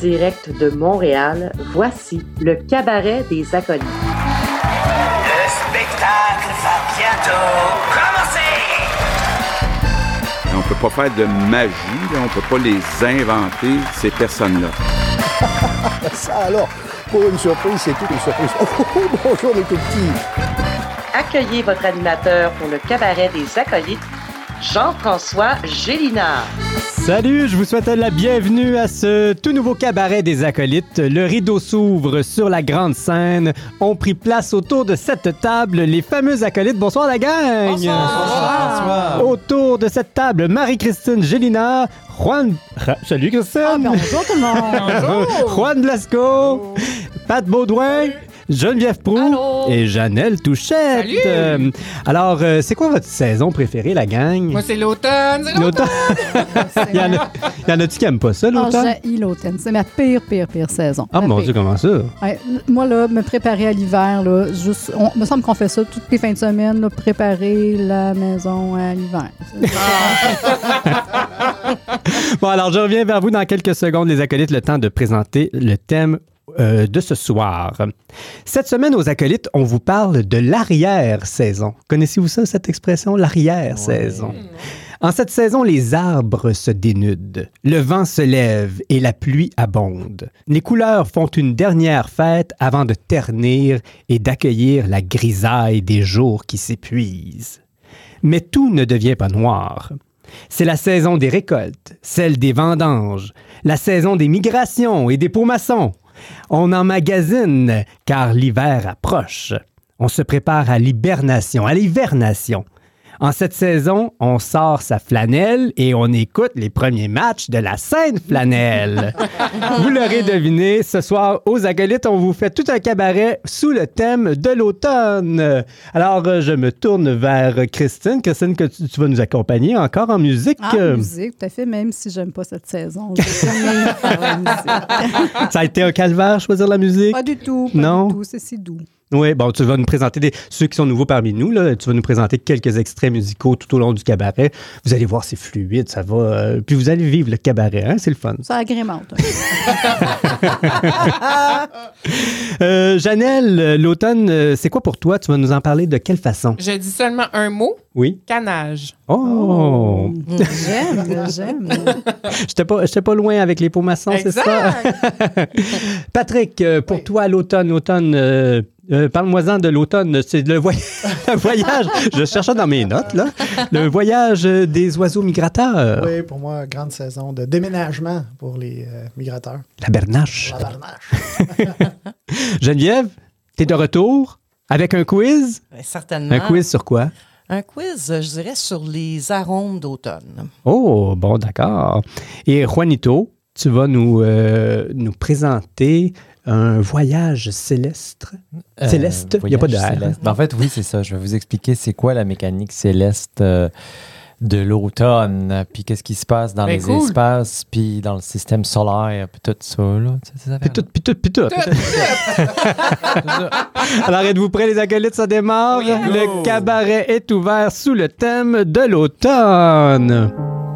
direct de Montréal, voici le Cabaret des Acolytes. Le spectacle va bientôt commencer! On peut pas faire de magie, là. On peut pas les inventer, ces personnes-là. Ça alors, pour une surprise, c'est toute une surprise. Bonjour les tout petits. Accueillez votre animateur pour le Cabaret des Acolytes, Jean-François Gélinard. Salut, je vous souhaite la bienvenue à ce tout nouveau Cabaret des Acolytes. Le rideau s'ouvre sur la grande scène. Ont pris place autour de cette table les fameux acolytes. Bonsoir la gang! Bonsoir! Autour de cette table, Marie-Christine Gélinard, Salut Christine! Bonjour tout le monde! Juan Blasco, Pat Baudouin, Geneviève Proulx et Janelle Touchette. Alors, c'est quoi votre saison préférée, la gang? Moi, c'est l'automne! Il y en a-tu qui n'aiment pas ça, l'automne? J'ai l'automne. C'est ma pire saison. Ah, mon Dieu, comment ça? Ouais, moi, là, me préparer à l'hiver, là, me semble qu'on fait ça toutes les fins de semaine, là, préparer la maison à l'hiver. Bon, alors, je reviens vers vous dans quelques secondes, les acolytes, le temps de présenter le thème de ce soir. Cette semaine, aux acolytes, on vous parle de l'arrière-saison. Connaissez-vous ça, cette expression, l'arrière-saison? Ouais. En cette saison, les arbres se dénudent, le vent se lève et la pluie abonde. Les couleurs font une dernière fête avant de ternir et d'accueillir la grisaille des jours qui s'épuisent. Mais tout ne devient pas noir. C'est la saison des récoltes, celle des vendanges, la saison des migrations et des pots-maçons. On emmagasine car l'hiver approche. On se prépare à l'hibernation, à l'hivernation. En cette saison, on sort sa flanelle et on écoute les premiers matchs de la Sainte-Flanelle. Vous l'aurez deviné, ce soir, aux acolytes, on vous fait tout un cabaret sous le thème de l'automne. Alors, je me tourne vers Christine. Christine, que tu vas nous accompagner encore en musique. En musique, tout à fait, même si j'aime pas cette saison. Ça a été un calvaire, choisir la musique? Pas du tout. Non? Du tout, c'est si doux. Oui, bon, tu vas nous présenter ceux qui sont nouveaux parmi nous, là, tu vas nous présenter quelques extraits musicaux tout au long du cabaret. Vous allez voir, c'est fluide, ça va. Puis vous allez vivre le cabaret, hein, c'est le fun. Ça agrémente. Janelle, l'automne, c'est quoi pour toi? Tu vas nous en parler de quelle façon? Je dis seulement un mot. Oui. Canage. Oh! J'aime. J'étais pas loin avec les pots-maçons, c'est ça? Patrick, pour toi, l'automne, parle-moi-en de l'automne. C'est le voyage. Je cherchais dans mes notes, là. Le voyage des oiseaux migrateurs. Oui, pour moi, grande saison de déménagement pour les migrateurs. La bernache. Geneviève, t'es de retour avec un quiz? Certainement. Un quiz sur quoi? Un quiz, je dirais, sur les arômes d'automne. Oh, bon, d'accord. Et Juanito, tu vas nous présenter un voyage céleste. Céleste? Il n'y a pas de R. En fait, oui, c'est ça. Je vais vous expliquer c'est quoi la mécanique céleste de l'automne, puis qu'est-ce qui se passe dans les espaces, puis dans le système solaire, puis tout ça. Là. Puis tout. Alors, êtes-vous prêts, les acolytes? Ça démarre. Oui, le cabaret est ouvert sous le thème de l'automne.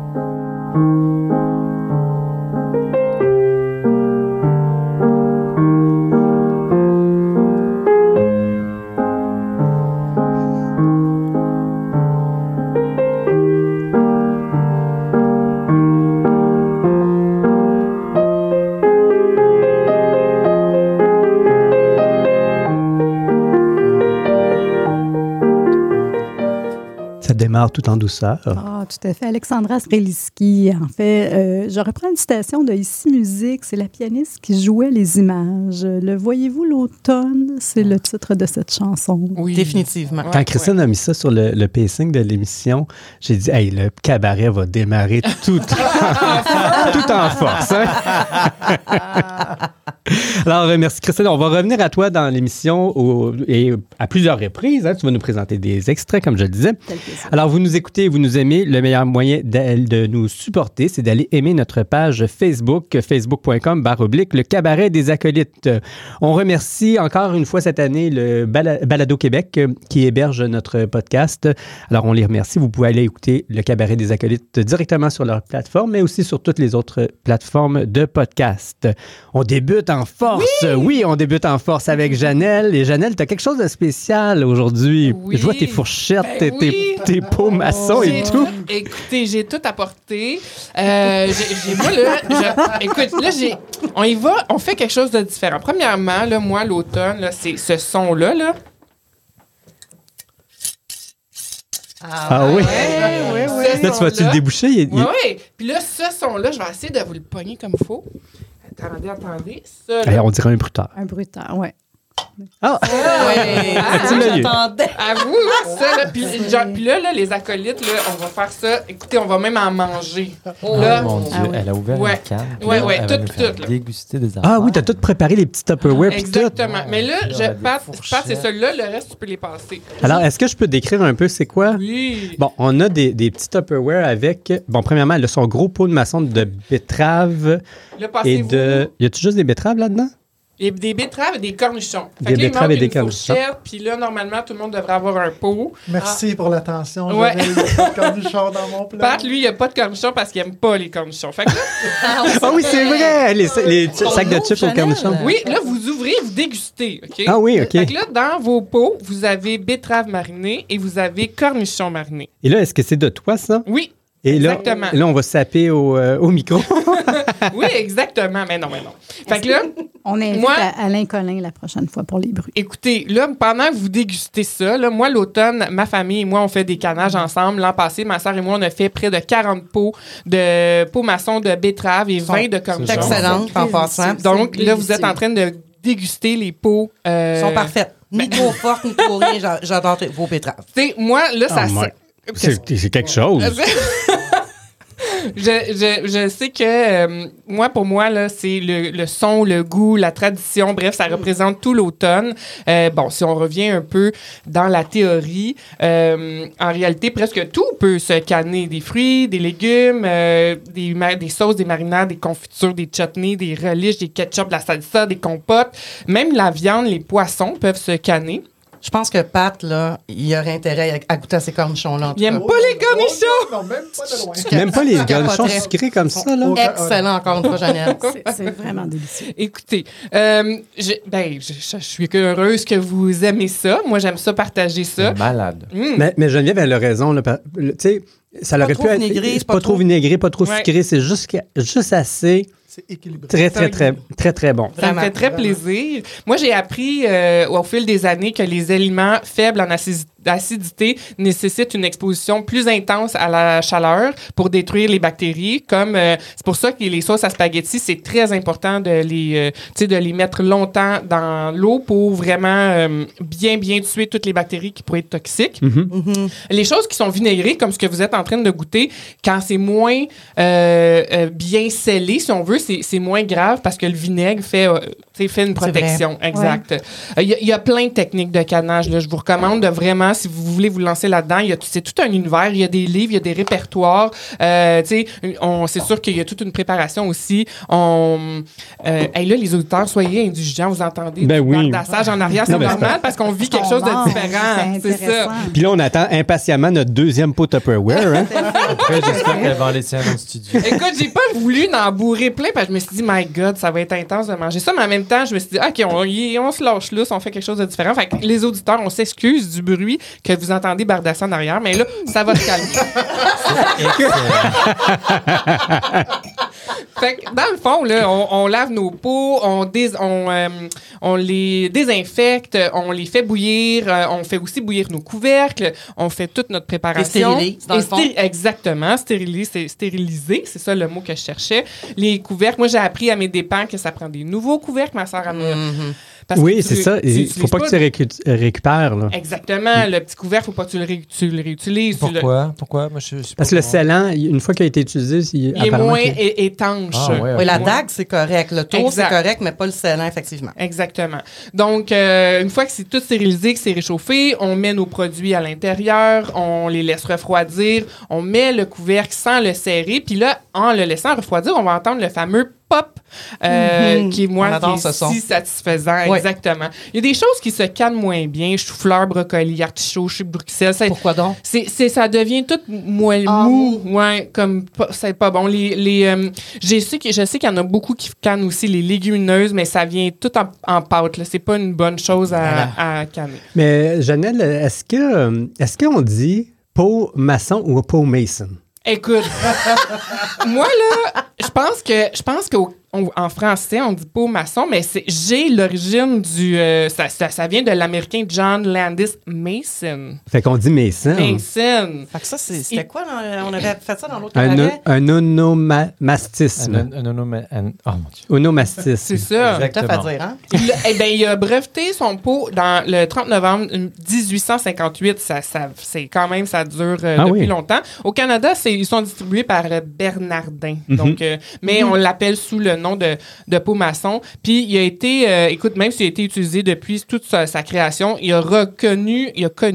Ça démarre tout en douceur. Ah, tout à fait. Alexandra Streliski. En fait, je reprends une citation de Ici Musique. C'est la pianiste qui jouait les images. Le Voyez-vous l'automne, c'est le titre de cette chanson. Oui, définitivement. Quand Christine a mis ça sur le pacing de l'émission, j'ai dit, hey, le cabaret va démarrer tout en force. Hein? Alors, merci Christine. On va revenir à toi dans l'émission et à plusieurs reprises. Hein. Tu vas nous présenter des extraits, comme je le disais. Alors, vous nous écoutez, vous nous aimez. Le meilleur moyen de nous supporter, c'est d'aller aimer notre page Facebook, facebook.com/le cabaret des acolytes. On remercie encore une fois cette année le Balado Québec qui héberge notre podcast. Alors, on les remercie. Vous pouvez aller écouter le cabaret des acolytes directement sur leur plateforme, mais aussi sur toutes les autres plateformes de podcast. On débute en force. Oui, on débute en force avec Janelle. Et Janelle, tu as quelque chose de spécial aujourd'hui. Oui. Je vois tes fourchettes, Ben tes pots maçons et tout. Écoutez, j'ai tout apporté. Écoute, là, on y va, on fait quelque chose de différent. Premièrement, là, moi, l'automne, là, c'est ce son-là, là. Ah oui? Là, tu vas-tu le déboucher? Oui. Puis là, ce son-là, je vais essayer de vous le pogner comme il faut. Attendez. Ça, là. On dirait un bruteur. Un bruteur, oui. Ah! Tu j'attendais. À vous, ça, là. Puis là, les acolytes, là, on va faire ça. Écoutez, on va même en manger. Là, mon Dieu, elle a ouvert une canne. Ouais, elle va nous faire tout. déguster des affaires. Ah oui, t'as tout préparé, les petits Tupperware puis tout. Exactement. Mais là, Pat, c'est celui-là, le reste, tu peux les passer. Alors, est-ce que je peux décrire un peu c'est quoi? Oui. Bon, on a des petits Tupperware avec... Bon, premièrement, elle a son gros pot de maçon de betteraves Là, et de... Y a-tu juste des betteraves là-dedans? Il y a des betteraves et des cornichons. Des betteraves et des cornichons. Puis là, normalement, tout le monde devrait avoir un pot. Merci pour l'attention. Ouais. J'avais le cornichon dans mon plat. Pat, lui, il a pas de cornichons parce qu'il aime pas les cornichons. Fait que là, Ah oui, c'est vrai! Les sacs de chips aux cornichons. oui, là, vous ouvrez, vous dégustez, OK? Ah oui, OK. Fait que là, dans vos pots, vous avez betteraves marinées et vous avez cornichons marinés. Et là, est-ce que c'est de toi, ça? Oui. Et exactement. Là, on va saper au micro. Oui, exactement. Mais non. Fait que là, on invite Alain Collin la prochaine fois pour les bruits. Écoutez, là, pendant que vous dégustez ça, là, moi, l'automne, ma famille et moi, on fait des canages ensemble. L'an passé, ma soeur et moi, on a fait près de 40 pots maçons de betteraves et 20 de cornichons. Excellent, en passant. Donc, là, vous êtes en train de déguster les pots. Sont parfaites. Ni trop fortes, ni trop rien. J'adore vos betteraves. Tu sais, moi, là, ça... C'est quelque chose. Je sais que pour moi, là, c'est le son, le goût, la tradition, bref, ça représente tout l'automne. Bon, si on revient un peu dans la théorie, en réalité, presque tout peut se canner. Des fruits, des légumes, des sauces, des marinades, des confitures, des chutneys, des relish, des ketchup, de la salsa, des compotes. Même la viande, les poissons peuvent se canner. Je pense que Pat, là, il aurait intérêt à goûter à ces cornichons-là. Il n'aime pas les cornichons! Non, même pas de loin. Même pas les cornichons sucrés comme ça, là? Excellent, encore une fois, Janelle. C'est vraiment délicieux. Écoutez, je suis heureuse que vous aimez ça. Moi, j'aime ça, partager ça. Malade. Mais Geneviève, elle a raison. Tu sais, ça aurait pu être pas trop vinaigré, pas trop sucré. C'est juste assez... C'est équilibré. Très bon. Ça me fait très plaisir. Moi, j'ai appris au fil des années que les aliments faibles en acidité nécessitent une exposition plus intense à la chaleur pour détruire les bactéries. C'est pour ça que les sauces à spaghetti, c'est très important de les mettre longtemps dans l'eau pour vraiment bien tuer toutes les bactéries qui pourraient être toxiques. Les choses qui sont vinaigrées, comme ce que vous êtes en train de goûter, quand c'est moins bien scellé, si on veut, c'est moins grave parce que le vinaigre fait une protection. Exact. Il y a plein de techniques de canage. Là. Je vous recommande de vraiment, si vous voulez vous lancer là-dedans, c'est tout un univers. Il y a des livres, il y a des répertoires. C'est sûr qu'il y a toute une préparation aussi. Là, les auditeurs, soyez indulgents. Vous entendez du bardassage en arrière. C'est normal parce qu'on vit quelque chose de différent. C'est ça. Puis là, on attend impatiemment notre deuxième pot Tupperware. Hein? Après, j'espère qu'elle va en laisser un au studio. Écoute, j'ai pas voulu en bourrer plein parce que je me suis dit, my God, ça va être intense de manger ça. Mais en même temps, je me suis dit, OK, on se lâche là, on fait quelque chose de différent. Fait que les auditeurs, on s'excuse du bruit que vous entendez bardasser en arrière, mais là, ça va se calmer. Fait que dans le fond, là, on lave nos pots, on les désinfecte, on les fait bouillir, on fait aussi bouillir nos couvercles, on fait toute notre préparation. Et stérilise, dans le fond. Exactement, stériliser, c'est ça le mot que je cherchais. Les couvercles, moi j'ai appris à mes dépens que ça prend des nouveaux couvercles, ma soeur Oui, c'est ça. Il ne faut pas que tu récupères. Là. Exactement. Le petit couvert, il ne faut pas que tu le réutilises. Pourquoi? Moi, je suis parce que le scellant, une fois qu'il a été utilisé, il est moins étanche. Oui, la dague, c'est correct. Le tour, c'est correct, mais pas le scellant, effectivement. Exactement. Donc, une fois que c'est tout stérilisé, que c'est réchauffé, on met nos produits à l'intérieur, on les laisse refroidir, on met le couvercle sans le serrer, puis là, en le laissant refroidir, on va entendre le fameux pop, qui est si satisfaisant. Oui. Exactement. Il y a des choses qui se calment moins bien. Chou-fleur, brocoli, artichaut, chou de Bruxelles. Pourquoi donc? Ça devient tout mou. Ouais, comme c'est pas bon. Je sais qu'il y en a beaucoup qui cannent aussi les légumineuses, mais ça vient tout en pâte. Là. C'est pas une bonne chose à canner. Mais Janelle, est-ce qu'on dit pot maçon ou pot mason? Écoute, moi, là, je pense qu'en français, on dit pot maçon, mais j'ai l'origine du... ça vient de l'américain John Landis Mason. Fait qu'on dit Mason. Mason. Fait que ça, c'était quoi? On avait fait ça dans l'autre cabaret? Un onomastisme. Onomastisme. C'est ça. Exactement. Dire, hein? Il a breveté son pot dans le 30 novembre 1858. C'est quand même, ça dure depuis longtemps. Au Canada, ils sont distribués par Bernardin. Donc, mais on l'appelle sous le nom de pot maçon. Puis il a été, même s'il a été utilisé depuis toute sa création, il a connu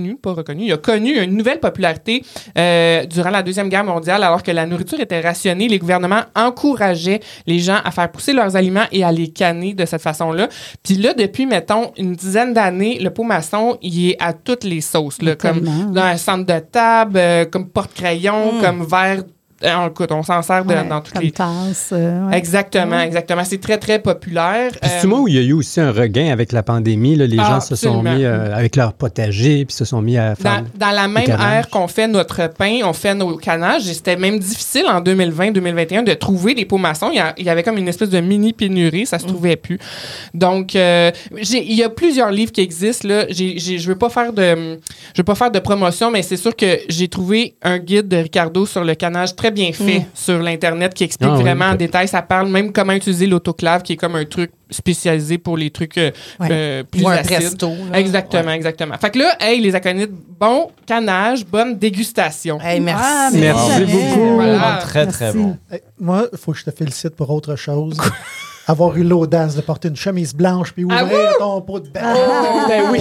une nouvelle popularité durant la Deuxième Guerre mondiale, alors que la nourriture était rationnée. Les gouvernements encourageaient les gens à faire pousser leurs aliments et à les canner de cette façon-là. Puis là, depuis, mettons, une dizaine d'années, le pot maçon, il est à toutes les sauces, là, comme dans un centre de table, comme porte-crayon, comme verre. Écoute, on s'en sert dans toutes les tasses. Exactement. C'est très, très populaire. Puis c'est moi où il y a eu aussi un regain avec la pandémie. Là, les gens se sont mis avec leur potager puis se sont mis à faire dans la même ère qu'on fait notre pain, on fait nos canages. Et c'était même difficile en 2020-2021 de trouver des pots maçons. Il y avait comme une espèce de mini pénurie, ça se trouvait plus. Donc, il y a plusieurs livres qui existent. Là. Je veux pas faire de promotion, mais c'est sûr que j'ai trouvé un guide de Ricardo sur le canage très bien fait sur l'Internet qui explique vraiment en détail. Ça parle même comment utiliser l'autoclave, qui est comme un truc spécialisé pour les trucs plus acides. Presto, exactement. Fait que là, les aconites, bon canage, bonne dégustation. Merci. Merci beaucoup. Voilà. Très, très bon. Moi, il faut que je te félicite pour autre chose. Avoir eu l'audace de porter une chemise blanche puis ouvrir ton pot de bête. Ben oui.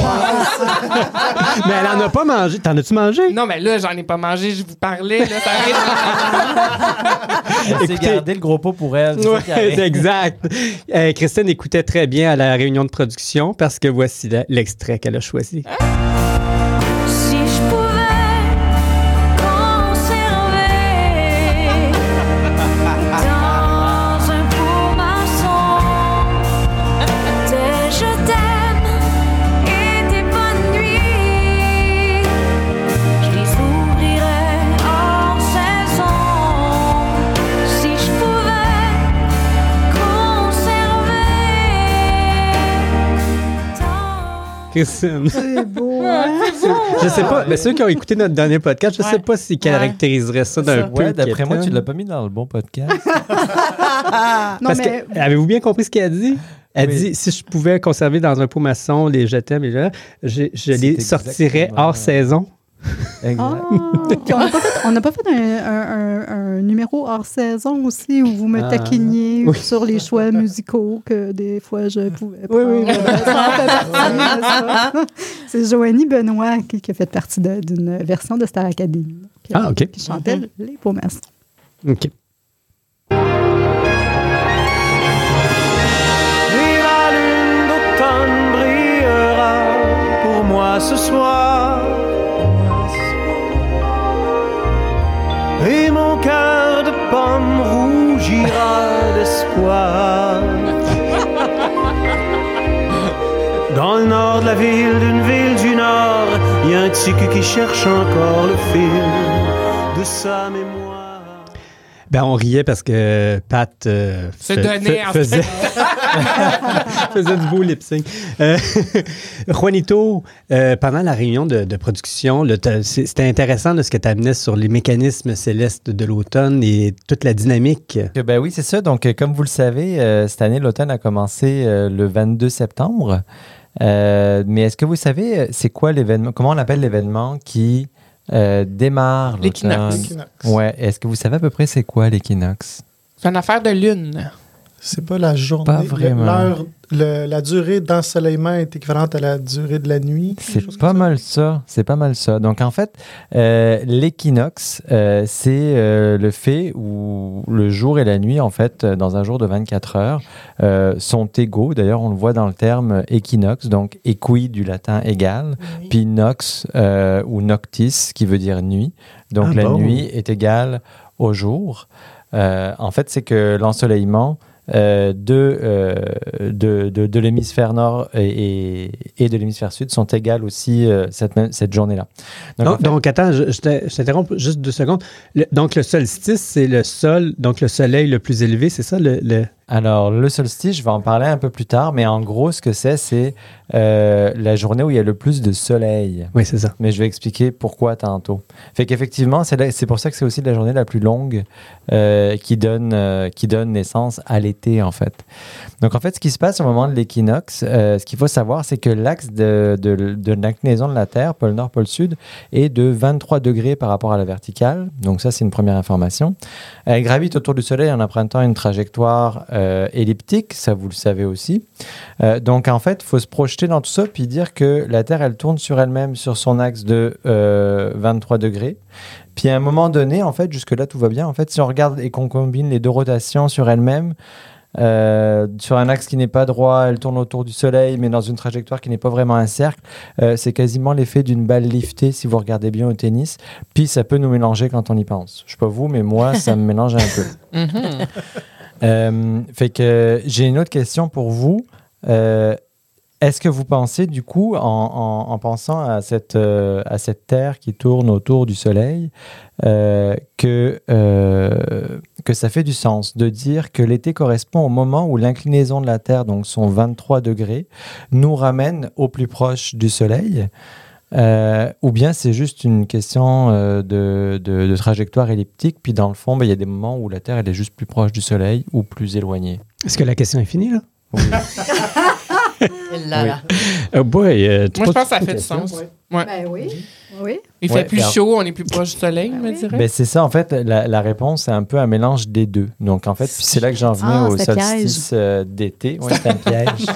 Mais elle en a pas mangé. T'en as-tu mangé? Non, mais là, j'en ai pas mangé. Je vous parlais. Là, ça Elle s'est gardé le gros pot pour elle. C'est exact. Christine écoutait très bien à la réunion de production parce que voici l'extrait qu'elle a choisi. Si je pouvais conserver dans un pot maçon tes je t'aime et tes bonnes nuits, je les ouvrirais hors saison. Si je pouvais conserver Christine. C'est beau, hein? Je sais pas, mais ceux qui ont écouté notre dernier podcast, je sais pas s'ils caractériseraient ça d'un peu. Ouais, d'après moi, tu l'as pas mis dans le bon podcast. Parce que, avez-vous bien compris ce qu'elle a dit? Elle dit, si je pouvais conserver dans un pot maçon les je t'aime, je les sortirais hors saison. Exact. On n'a pas fait un numéro hors saison aussi où vous me taquiniez sur les choix musicaux que des fois je pouvais pas. Oui. Ça en fait partie. C'est Joanie Benoît qui a fait partie d'une version de Star Academy. OK. Qui chantait les pots maçons. OK. La lune d'automne brillera pour moi ce soir. Et mon cœur de pomme rougira d'espoir. Dans le nord de la ville, d'une ville du nord, il y a un tic qui cherche encore le fil de sa mémoire. Ben, on riait parce que Pat faisait du beau lip-sync. Juanito, pendant la réunion de production, c'était intéressant de ce que tu amenais sur les mécanismes célestes de l'automne et toute la dynamique. Ben oui, c'est ça. Donc, comme vous le savez, cette année, l'automne a commencé le 22 septembre. Mais est-ce que vous savez, c'est quoi l'événement? Comment on appelle l'événement qui démarre l'équinoxe? Ouais. Est-ce que vous savez à peu près c'est quoi l'équinoxe? C'est une affaire de lune. C'est pas la journée. Pas vraiment. La durée d'ensoleillement est équivalente à la durée de la nuit. C'est pas mal ça. C'est pas mal ça. Donc, en fait, l'équinoxe, c'est le fait où le jour et la nuit, en fait, dans un jour de 24 heures, sont égaux. D'ailleurs, on le voit dans le terme équinoxe, donc equi du latin égal, puis nox ou noctis, qui veut dire nuit. Donc, la nuit est égale au jour. En fait, c'est que l'ensoleillement de l'hémisphère nord et de l'hémisphère sud sont égales aussi cette journée-là. Donc, attends, je t'interromps juste 2 secondes. Donc, le solstice, c'est le soleil le plus élevé, c'est ça? Alors, le solstice, je vais en parler un peu plus tard, mais en gros, ce que c'est la journée où il y a le plus de soleil. Oui, c'est ça. Mais je vais expliquer pourquoi tantôt. Fait qu'effectivement, c'est pour ça que c'est aussi la journée la plus longue qui donne naissance à l'été, en fait. Donc, en fait, ce qui se passe au moment de l'équinoxe, ce qu'il faut savoir, c'est que l'axe de l'inclinaison de la Terre, pôle nord, pôle sud, est de 23 degrés par rapport à la verticale. Donc, ça, c'est une première information. Elle gravite autour du Soleil en empruntant une trajectoire elliptique, ça vous le savez aussi. Donc en fait, il faut se projeter dans tout ça puis dire que la Terre, elle tourne sur elle-même sur son axe de 23 degrés. Puis à un moment donné, en fait, jusque-là, tout va bien. En fait, si on regarde et qu'on combine les deux rotations sur elle-même, sur un axe qui n'est pas droit, elle tourne autour du Soleil, mais dans une trajectoire qui n'est pas vraiment un cercle. C'est quasiment l'effet d'une balle liftée, si vous regardez bien au tennis. Puis ça peut nous mélanger quand on y pense. Je ne sais pas vous, mais moi, ça me mélange un peu. Fait que j'ai une autre question pour vous. Est-ce que vous pensez, du coup, en pensant à cette Terre qui tourne autour du Soleil, que ça fait du sens de dire que l'été correspond au moment où l'inclinaison de la Terre, donc son 23 degrés, nous ramène au plus proche du Soleil? Ou bien c'est juste une question de trajectoire elliptique, puis dans le fond, il y a des moments où la Terre elle est juste plus proche du Soleil ou plus éloignée. Est-ce que la question est finie, là? Oui. Là. Moi, je pense que ça fait du sens. Ouais. Ben oui. Il fait plus chaud, on est plus proche du Soleil, je me dirais. Ben, c'est ça, en fait, la réponse, c'est un peu un mélange des deux. Donc, en fait, puis c'est là que j'en venais au solstice d'été. Oui, c'est un piège.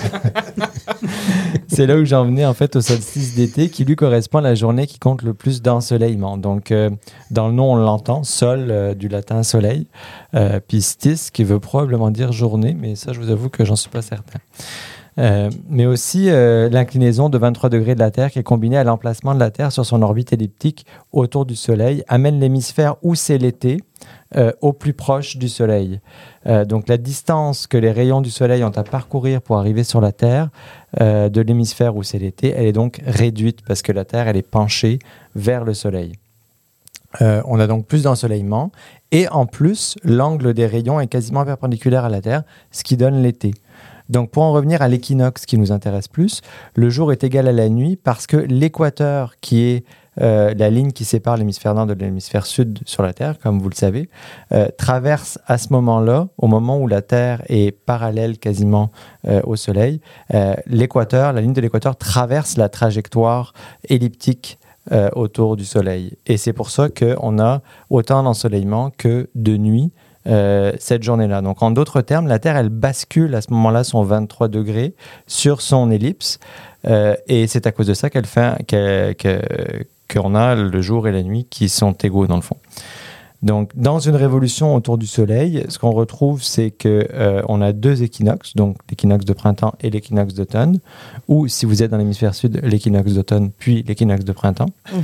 C'est là où j'en venais, en fait, au solstice d'été, qui lui correspond à la journée qui compte le plus d'ensoleillement. Donc, dans le nom, on l'entend, sol, du latin soleil, puis stis, qui veut probablement dire journée, mais ça, je vous avoue que j'en suis pas certain. Mais aussi l'inclinaison de 23 degrés de la Terre qui est combinée à l'emplacement de la Terre sur son orbite elliptique autour du Soleil amène l'hémisphère où c'est l'été au plus proche du Soleil. Donc la distance que les rayons du Soleil ont à parcourir pour arriver sur la Terre de l'hémisphère où c'est l'été, elle est donc réduite parce que la Terre elle est penchée vers le Soleil. On a donc plus d'ensoleillement et en plus l'angle des rayons est quasiment perpendiculaire à la Terre, ce qui donne l'été. Donc, pour en revenir à l'équinoxe qui nous intéresse plus, le jour est égal à la nuit parce que l'équateur, qui est la ligne qui sépare l'hémisphère nord de l'hémisphère sud sur la Terre, comme vous le savez, traverse à ce moment-là, au moment où la Terre est parallèle quasiment au Soleil, l'équateur, la ligne de l'équateur traverse la trajectoire elliptique autour du Soleil. Et c'est pour ça qu'on a autant d'ensoleillement que de nuit cette journée-là. Donc, en d'autres termes, la Terre, elle bascule à ce moment-là son 23 degrés sur son ellipse et c'est à cause de ça qu'on a le jour et la nuit qui sont égaux dans le fond. Donc, dans une révolution autour du Soleil, ce qu'on retrouve, c'est qu'on a 2 équinoxes, donc l'équinoxe de printemps et l'équinoxe d'automne, ou si vous êtes dans l'hémisphère sud, l'équinoxe d'automne, puis l'équinoxe de printemps.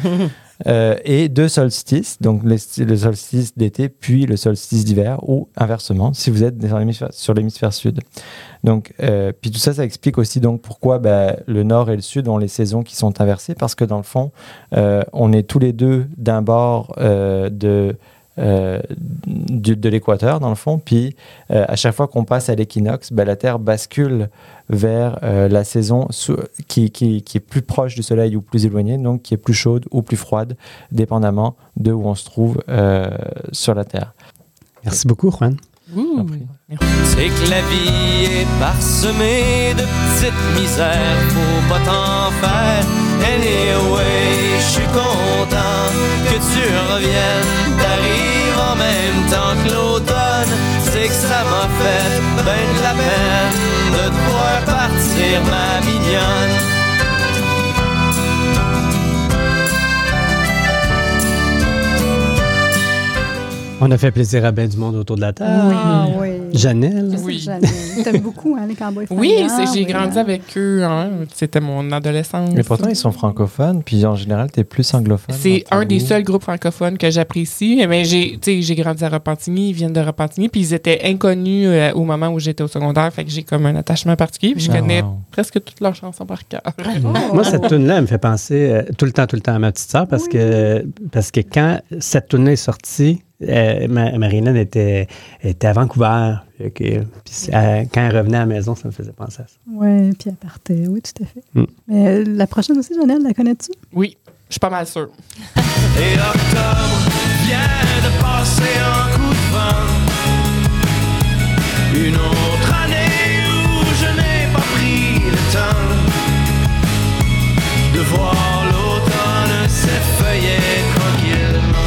Et 2 solstices, donc le solstice d'été, puis le solstice d'hiver, ou inversement, si vous êtes sur l'hémisphère sud. Donc, puis tout ça, ça explique aussi donc pourquoi le nord et le sud ont les saisons qui sont inversées, parce que dans le fond, on est tous les deux d'un bord de de l'équateur, dans le fond. Puis, à chaque fois qu'on passe à l'équinoxe, la Terre bascule vers la saison qui est plus proche du Soleil ou plus éloignée, donc qui est plus chaude ou plus froide, dépendamment de où on se trouve sur la Terre. Merci beaucoup, Juan. C'est que la vie est parsemée de petites misères, faut pas t'en faire. Anyway, je suis content que tu reviennes, t'arrives en même temps que l'automne. C'est que ça m'a fait ben de la peine de te voir partir, ma mignonne. On a fait plaisir à bien du monde autour de la table. Oui. Janelle. Oui. Janelle. T'aimes beaucoup, les Cowboys Oui, fringants, j'ai grandi avec eux. C'était mon adolescence. Mais pourtant, ils sont francophones, puis en général, t'es plus anglophone. C'est un des seuls groupes francophones que j'apprécie. Mais j'ai grandi à Repentigny, ils viennent de Repentigny, puis ils étaient inconnus au moment où j'étais au secondaire, fait que j'ai comme un attachement particulier. Puis je connais presque toutes leurs chansons par cœur. Moi, cette tune-là, elle me fait penser tout le temps à ma petite sœur, parce que quand cette tune-là est sortie, Marie-Hélène était à Vancouver. Puis quand elle revenait à la maison, ça me faisait penser à ça. Oui, puis elle partait. Oui, tout à fait. Mais la prochaine aussi, Janelle, la connais-tu? Oui, je suis pas mal sûre. Et octobre vient de passer en coup de vent. Une autre année où je n'ai pas pris le temps de voir l'automne s'effeuiller tranquillement.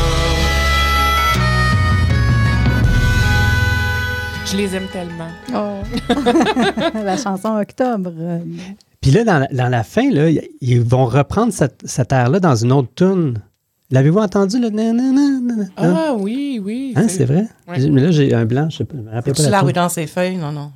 Je les aime tellement. Oh. La chanson Octobre. Puis là, dans la fin, là, ils vont reprendre cette air-là dans une autre tune. L'avez-vous entendu, le nanana? Ah oui. Hein, c'est vrai? Ouais. Mais là, j'ai un blanc, je sais pas. Je me rappelle pas La rue dans ses feuilles? Non.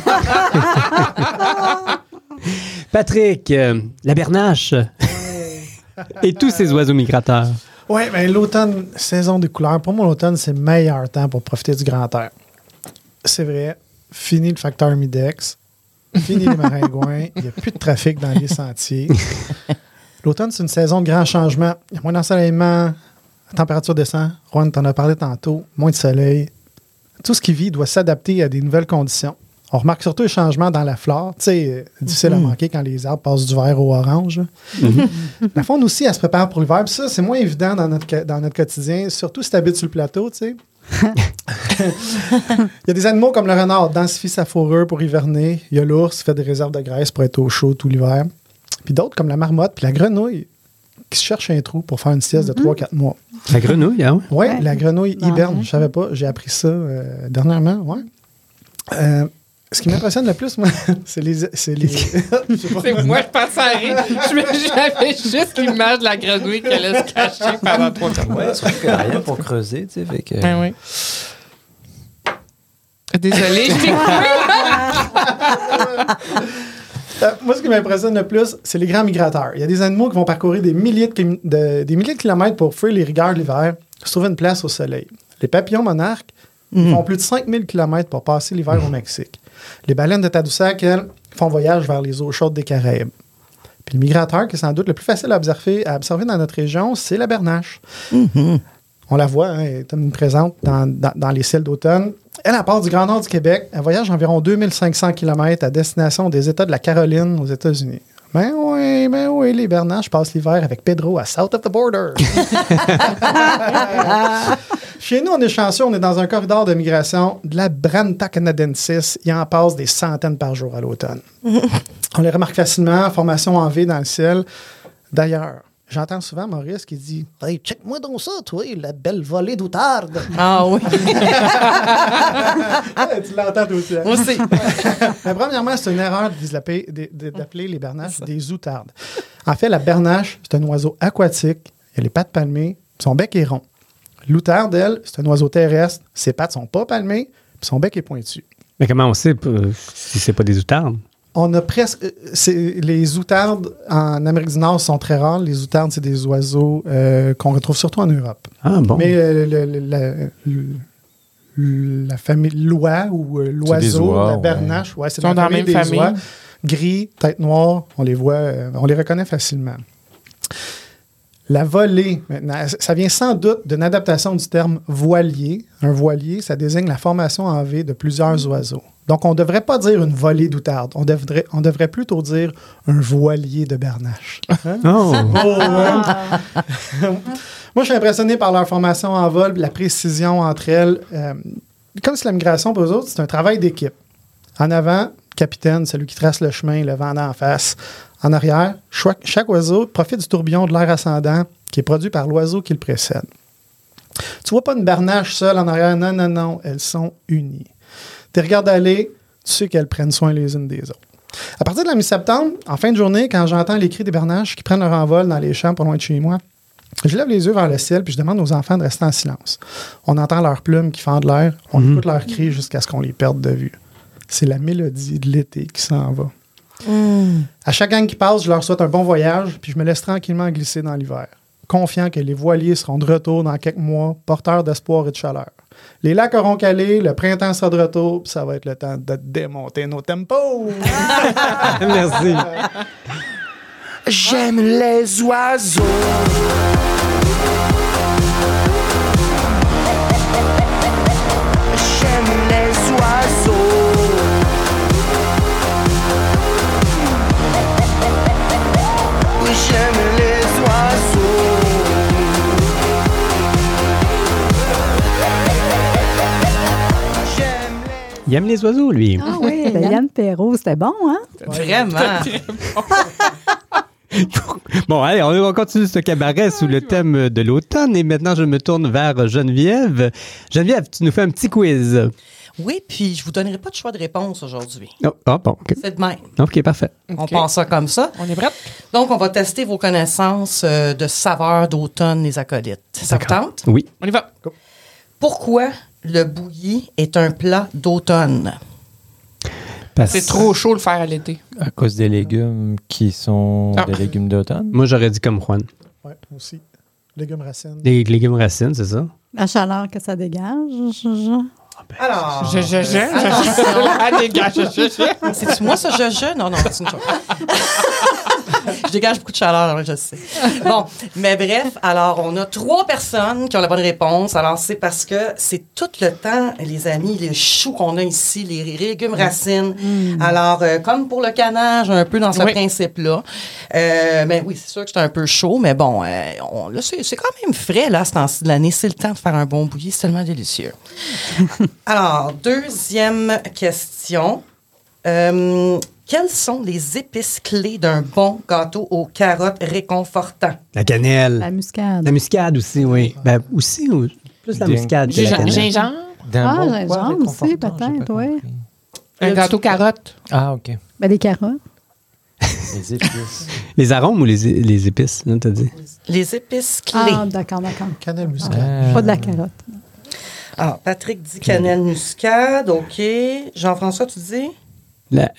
Patrick, la bernache et tous ces oiseaux migrateurs. Oui, mais l'automne, saison des couleurs. Pour moi, l'automne, c'est le meilleur temps pour profiter du grand air. C'est vrai. Fini le facteur Midex. Fini les maringouins. Il n'y a plus de trafic dans les sentiers. L'automne, c'est une saison de grands changements. Il y a moins d'ensoleillement. La température descend. Juan t'en a parlé tantôt. Moins de soleil. Tout ce qui vit doit s'adapter à des nouvelles conditions. On remarque surtout les changements dans la flore. Tu sais, difficile à manquer quand les arbres passent du vert au orange. La faune aussi, elle se prépare pour l'hiver. Puis ça, c'est moins évident dans notre quotidien, surtout si tu habites sur le plateau, tu sais. Il y a des animaux comme le renard, densifie sa fourrure pour hiverner. Il y a l'ours qui fait des réserves de graisse pour être au chaud tout l'hiver. Puis d'autres comme la marmotte puis la grenouille qui se cherche un trou pour faire une sieste de 3-4 mois. La grenouille, hein? Oui, la grenouille hiberne. Je savais pas, j'ai appris ça dernièrement. Ouais. Ce qui m'impressionne le plus, moi, c'est les... C'est moi, je pensais à rire. J'avais juste l'image de la grenouille qui allait se cacher pendant 3 mois. Ouais, je trouve qu'il n'y a rien pour creuser, tu sais, fait que... Ben oui. Désolée, je t'ai moi, ce qui m'impressionne le plus, c'est les grands migrateurs. Il y a des animaux qui vont parcourir des milliers de kilomètres pour fuir les rigueurs de l'hiver, se trouver une place au soleil. Les papillons monarques font plus de 5000 km pour passer l'hiver au Mexique. Les baleines de Tadoussac, elles, font voyage vers les eaux chaudes des Caraïbes. Puis le migrateur qui est sans doute le plus facile à observer dans notre région, c'est la bernache. On la voit, elle est présente dans les ciels d'automne. Elle part du Grand Nord du Québec. Elle voyage environ 2500 km à destination des États de la Caroline aux États-Unis. Ben oui, les bernaches passent l'hiver avec Pedro à South of the Border. Chez nous, on est chanceux, on est dans un corridor de migration de la Branta canadensis. Il en passe des centaines par jour à l'automne. On les remarque facilement, formation en V dans le ciel. D'ailleurs, j'entends souvent Maurice qui dit « Hey, check-moi donc ça, toi, la belle volée d'outarde. » Ah oui. Tu l'entends toi aussi. Hein? Moi aussi. Mais premièrement, c'est une erreur d'appeler les bernaches des outardes. En fait, la bernache, c'est un oiseau aquatique. Il a les pattes palmées, son bec est rond. L'outarde, elle, c'est un oiseau terrestre. Ses pattes sont pas palmées, puis son bec est pointu. Mais comment on sait si c'est pas des outardes? On a presque... les outardes, en Amérique du Nord, sont très rares. Les outardes, c'est des oiseaux qu'on retrouve surtout en Europe. Ah bon? Mais la famille l'oie ou l'oiseau, la bernache, c'est dans la même des famille. oies. Gris, tête noire, on les voit, on les reconnaît facilement. La volée, maintenant, ça vient sans doute d'une adaptation du terme voilier. Un voilier, ça désigne la formation en V de plusieurs oiseaux. Donc, on ne devrait pas dire une volée d'outarde. On devrait plutôt dire un voilier de bernache. Hein? Oh! Moi, je suis impressionné par leur formation en vol, la précision entre elles. Comme c'est la migration pour eux autres, c'est un travail d'équipe. En avant, capitaine, celui qui trace le chemin, le vent en face. En arrière, chaque oiseau profite du tourbillon de l'air ascendant qui est produit par l'oiseau qui le précède. Tu vois pas une bernache seule en arrière. Non. Elles sont unies. Tu les regardes aller, tu sais qu'elles prennent soin les unes des autres. À partir de la mi-septembre, en fin de journée, quand j'entends les cris des bernaches qui prennent leur envol dans les champs pas loin de chez moi, je lève les yeux vers le ciel puis je demande aux enfants de rester en silence. On entend leurs plumes qui fendent l'air, on écoute leurs cris jusqu'à ce qu'on les perde de vue. C'est la mélodie de l'été qui s'en va. À chaque gang qui passe, je leur souhaite un bon voyage, puis je me laisse tranquillement glisser dans l'hiver, confiant que les voiliers seront de retour dans quelques mois, porteurs d'espoir et de chaleur. Les lacs auront calé, le printemps sera de retour, puis ça va être le temps de démonter nos tempos. Merci. J'aime les oiseaux. J'aime les oiseaux. Oui, j'aime les oiseaux. Il aime les oiseaux, lui. Ah oui, ben Yann Perrault, c'était bon, hein? Vraiment. Bon, allez, on va continuer ce cabaret sous le thème de l'automne. Et maintenant, je me tourne vers Geneviève. Geneviève, tu nous fais un petit quiz. Oui, puis je vous donnerai pas de choix de réponse aujourd'hui. Oh, bon, OK. C'est de même. OK, parfait. On pense ça comme ça. On est prêts? Donc, on va tester vos connaissances de saveurs d'automne, les acolytes. Ça vous tente? Oui. On y va. Pourquoi le bouilli est un plat d'automne? C'est trop chaud le faire à l'été. À cause des légumes qui sont des légumes d'automne? Moi, j'aurais dit comme Juan. Oui, aussi. Légumes racines. Des légumes racines, c'est ça? La chaleur que ça dégage. Alors, La dégage. c'est-tu moi ça, je? Non, c'est une chose. Je dégage beaucoup de chaleur, alors je sais. Bon, mais bref, alors on a 3 personnes qui ont la bonne réponse. Alors c'est parce que c'est tout le temps, les amis, les choux qu'on a ici, les légumes racines. Alors, comme pour le canage, un peu dans ce principe-là. Mais oui, c'est sûr que c'est un peu chaud, mais bon, là, c'est quand même frais, là, à ce temps-ci de l'année. C'est le temps de faire un bon bouilli. C'est tellement délicieux. Alors, deuxième question. Quelles sont les épices clés d'un bon gâteau aux carottes réconfortant? La cannelle. La muscade. La muscade aussi, oui. Ben, aussi, plus la muscade que la cannelle. Gingembre. Gingembre aussi, peut-être, oui. Un gâteau carotte. Ah, OK. Ben, des carottes. Les épices. Les arômes ou les épices, là, t'as dit? Les épices clés. Ah, d'accord. Cannelle muscade. Pas de la carotte. Alors, Patrick dit cannelle muscade, OK. Jean-François, tu dis? La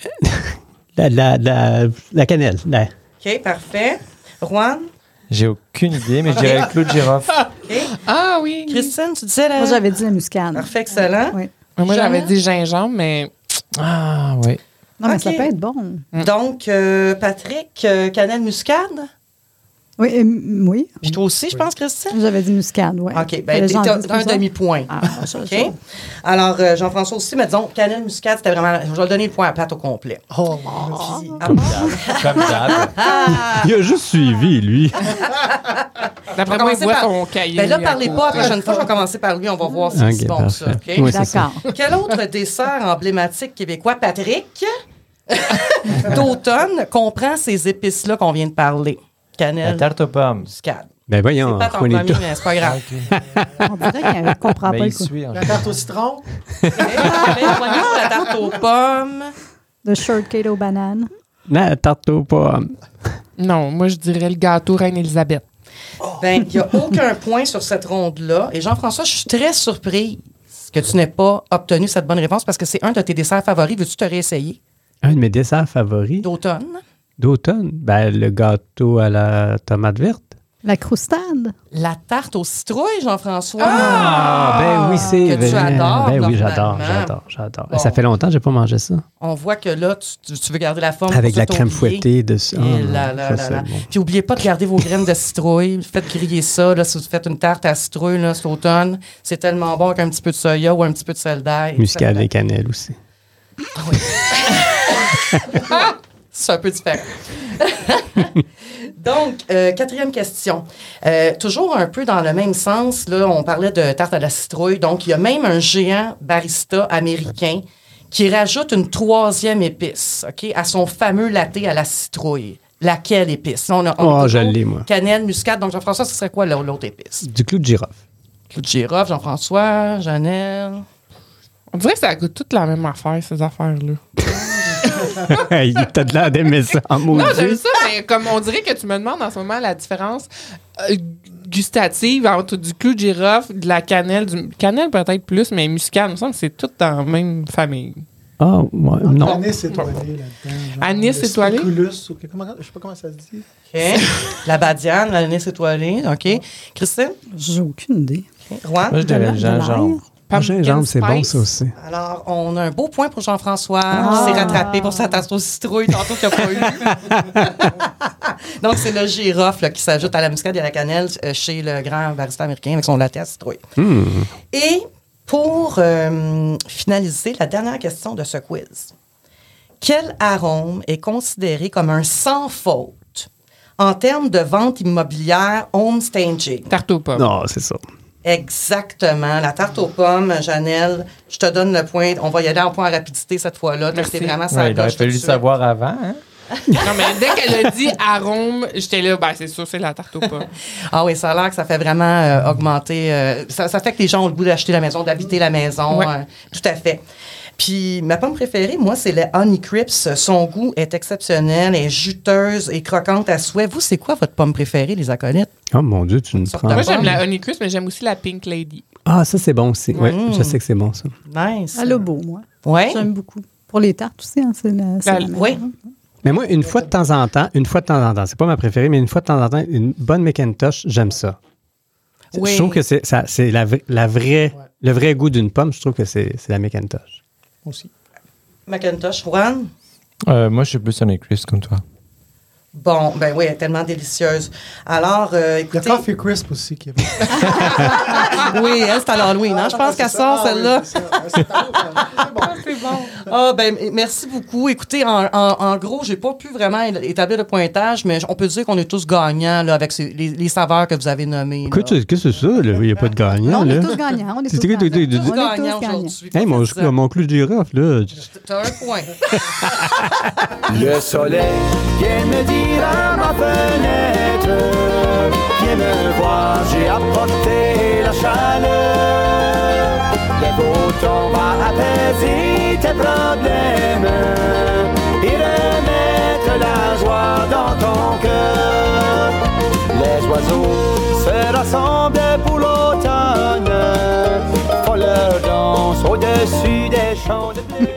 cannelle. OK, parfait. Juan? J'ai aucune idée, mais je dirais le clou de girofle. OK. Ah oui. Christine, tu disais la... Moi, j'avais dit la muscade. Parfait, excellent. Oui. Moi, j'avais dit gingembre, mais... Ah, oui. Non, mais OK. ça peut être bon. Donc, Patrick, cannelle muscade? Oui, oui. Puis toi aussi, je pense, Christine? J'avais dit muscade, oui. OK, bien, t'as un demi-point. OK? Alors, Jean-François aussi, mais disons, cannelle muscade, c'était vraiment... Je vais donner le point à Pat au complet. Oh, Puis, Comme d'hab. Il a juste suivi, lui. D'après moi, il voit son cahier. Ben là, parlez pas. La prochaine fois, je vais commencer par lui. On va voir si c'est bon, ça. OK? Oui, c'est ça. D'accord. Quel autre dessert emblématique québécois, Patrick, d'automne, comprend ces épices-là qu'on vient de parler? La Cannelle, tarte aux pommes. muscade. Ben voyons, C'est pas ton Juanito. premier, mais c'est pas grave. On dirait qu'elle ne comprend Ben, pas il le coup. suit. La tarte au citron. La tarte aux pommes. The shortcake aux bananes. La tarte aux pommes. Non, moi, je dirais le gâteau Reine-Élisabeth. Ben, il n'y a aucun point sur cette ronde-là. Et Jean-François, je suis très surprise que tu n'aies pas obtenu cette bonne réponse parce que c'est un de tes desserts favoris. Veux-tu te réessayer? Un de mes desserts favoris D'automne. d'automne? Ben, le gâteau à la tomate verte. La croustade. La tarte aux citrouilles, Jean-François. Ben oui, c'est que tu adores. Ben oui, normalement. j'adore. Bon. Ça fait longtemps que j'ai pas mangé ça. On voit que là, tu veux garder la forme. Avec pour la ça, crème t'as oublié. fouettée dessus. Et là. Bon. Puis n'oubliez pas de garder vos graines de citrouille. Faites griller ça. Là, si vous faites une tarte à citrouille là, cet automne, c'est tellement bon avec un petit peu de soya ou un petit peu de sel d'ail. Muscade et cannelle aussi. Ah oui. C'est un peu différent. Donc, quatrième question. Toujours un peu dans le même sens, là, on parlait de tarte à la citrouille. Donc, il y a même un géant barista américain qui rajoute une troisième épice, OK, à son fameux latte à la citrouille. Laquelle épice? On je l'ai, moi. Cannelle, muscade. Donc, Jean-François, ce serait quoi l'autre épice? Du clou de girofle. Clou de girofle, Jean-François, Janelle. On dirait que ça goûte toute la même affaire, ces affaires-là. T'as de l'air d'aimer ça en maudit. Non, j'aime ça, mais comme on dirait que tu me demandes en ce moment la différence gustative entre du clou de girofle, de la cannelle, cannelle peut-être plus, mais muscade, il me semble que c'est tout dans la même famille. Ah, ouais, non. Anis étoilé là-dedans. Anis étoilé? Je sais pas comment ça se dit. OK. La badiane, l'anis étoilé. OK. Christine? J'ai aucune idée. Okay. Juan? Moi, je dirais le gingembre. Le gingembre, c'est bon, ça aussi. Alors, on a un beau point pour Jean-François qui s'est rattrapé pour sa tasse aux citrouilles tantôt qu'il n'a pas eu. Donc, c'est le girofle là, qui s'ajoute à la muscade et à la cannelle chez le grand barista américain avec son latte à citrouille. Et pour finaliser, la dernière question de ce quiz. Quel arôme est considéré comme un sans faute en termes de vente immobilière home staging? Tarte aux pommes. Non, c'est ça. Exactement. La tarte aux pommes, Janelle, je te donne le point. On va y aller en point à rapidité cette fois-là. Merci. C'est vraiment ça. Ouais, il aurait fallu le savoir avant. Hein? Non, mais dès qu'elle a dit arôme, j'étais là, ben c'est sûr, c'est la tarte aux pommes. Ah oui, ça a l'air que ça fait vraiment augmenter. Ça fait que les gens ont le goût d'acheter la maison, d'habiter la maison. Ouais. Tout à fait. Puis ma pomme préférée, moi, c'est le Honey Crisp. Son goût est exceptionnel, elle est juteuse et croquante à souhait. Vous, c'est quoi votre pomme préférée, les acolytes? Oh mon Dieu, tu me prends. Moi, j'aime la Honey Crisp, mais j'aime aussi la Pink Lady. Ah, ça, c'est bon aussi. Oui, je sais que c'est bon, ça. Nice. À beau, moi. Oui? J'aime beaucoup. Pour les tartes aussi, hein, c'est la oui. Mais moi, une fois de temps en temps, c'est pas ma préférée, mais une fois de temps en temps, une bonne McIntosh, j'aime ça. Oui. Je trouve que c'est le vrai goût d'une pomme, je trouve que c'est la McIntosh. Aussi. Macintosh, Juan? Moi, je suis plus Honey Crisp comme toi. Bon, ben oui, elle est tellement délicieuse. Alors, écoutez... Il y a Coffee Crisp aussi qui est bon. Oui, elle, c'est à l'Halloween, hein? Je pense qu'elle sort, celle-là. C'est bon. Ah, ben, merci beaucoup. Écoutez, en gros, j'ai pas pu vraiment établir le pointage, mais on peut dire qu'on est tous gagnants, là, avec les saveurs que vous avez nommées. Qu'est-ce que c'est ça, là? Il n'y a pas de gagnant, On là. est tous gagnants. On est tous C'est- gagnants aujourd'hui. Hey, mon clou de girofle, là. T'as un point. Le soleil vient me dire à ma fenêtre, viens me voir, j'ai apporté la chaleur. Le beau temps va apaiser tes problèmes et remettre la joie dans ton cœur. Les oiseaux se rassemblent pour l'automne, font leur danse au-dessus des champs de blé.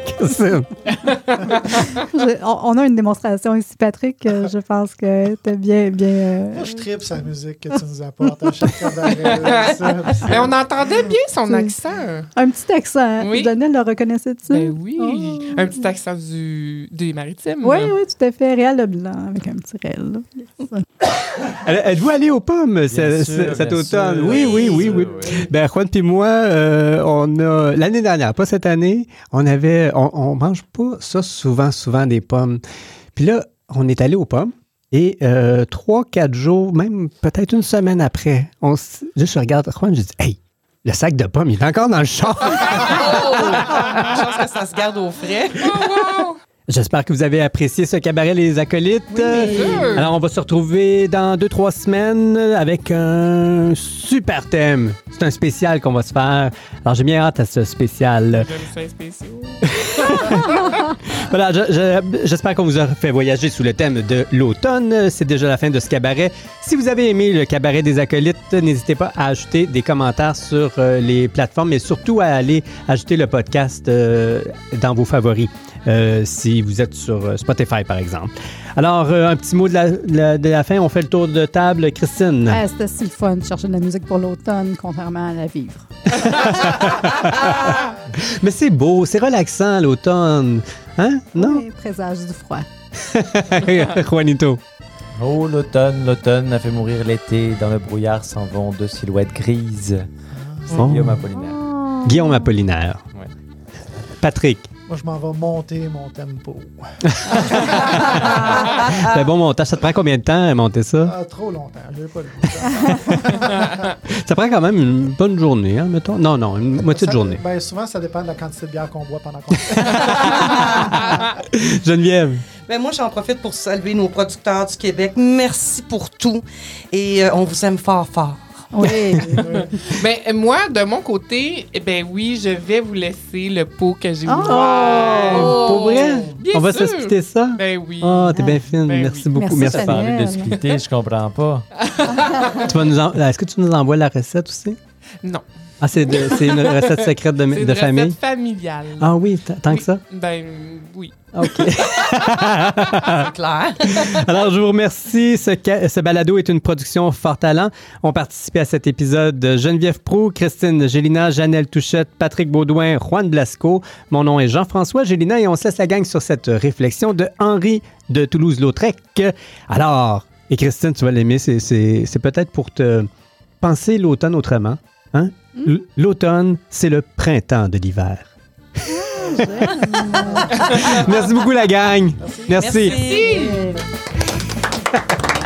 On a une démonstration ici, Patrick. Je pense que t'as bien... Moi, je tripe sa musique que tu nous apportes à chaque cabaret. Mais on entendait bien son C'est- accent. Un petit accent. Oui. Daniel le reconnaissait-tu? Ben oui. Oh. Un petit accent des maritimes. Oui, oui, tout à fait. Réal Leblanc avec un petit réel. là. Êtes-vous allé aux pommes cet bien automne? sûr. Oui. Oui. Ben, Juan puis moi, on a, l'année dernière, pas cette année, on mange pas ça souvent des pommes. Puis là, on est allé aux pommes et 3-4 jours, même peut-être une semaine après, je regarde Juan, je dis, hey, le sac de pommes, il est encore dans le char. Je pense que ça se garde au frais. J'espère que vous avez apprécié ce cabaret Les Acolytes. Alors, on va se retrouver dans 2-3 semaines avec un super thème. C'est un spécial qu'on va se faire. Alors, j'ai bien hâte à ce spécial. J'aime ça, spéciaux. Voilà, j'espère qu'on vous a fait voyager sous le thème de l'automne. C'est déjà la fin de ce cabaret. Si vous avez aimé le cabaret des acolytes, n'hésitez pas à ajouter des commentaires sur les plateformes, mais surtout à aller ajouter le podcast dans vos favoris, si vous êtes sur Spotify, par exemple. Alors, un petit mot de la fin. On fait le tour de table. Christine. C'était si le fun de chercher de la musique pour l'automne, contrairement à la vivre. Mais c'est beau, c'est relaxant l'automne. Hein? Non? Oui, présage du froid. Juanito. Oh, l'automne a fait mourir l'été. Dans le brouillard s'en vont deux silhouettes grises. C'est Guillaume Apollinaire. Guillaume Apollinaire. Ouais. Patrick. Moi, je m'en vais monter mon tempo. C'est bon montage. Ça te prend combien de temps à monter ça? Trop longtemps. J'ai pas le temps. Ça prend quand même une bonne journée, hein, mettons? Non, une moitié de journée. Ben, souvent, ça dépend de la quantité de bière qu'on boit pendant qu'on... Geneviève. Ben moi, j'en profite pour saluer nos producteurs du Québec. Merci pour tout. Et on vous aime fort, fort. Oui. Ben, moi, de mon côté, oui, je vais vous laisser le pot que j'ai ouvert. Pour vrai? Bien On va sûr. se splitter ça? Ben oui. Oh, t'es bien fine. Ben Merci oui. beaucoup. Merci, Ça parlait de splitter, je comprends pas. Est-ce que tu nous envoies la recette aussi? Non. Ah, c'est une recette secrète C'est de une famille? recette familiale. Ah oui, tant que ça? Ben oui. OK. C'est clair. Alors, je vous remercie. Ce balado est une production Fort Talent. On participé à cet épisode Geneviève Proulx, Christine Gélina, Janelle Touchette, Patrick Baudouin, Juan Blasco. Mon nom est Jean-François Gélina et on se laisse la gang sur cette réflexion de Henri de Toulouse-Lautrec. Alors, et Christine, tu vas l'aimer, c'est peut-être pour te penser l'automne autrement. Hein? L'automne, c'est le printemps de l'hiver. Merci beaucoup, la gang. Merci. Merci.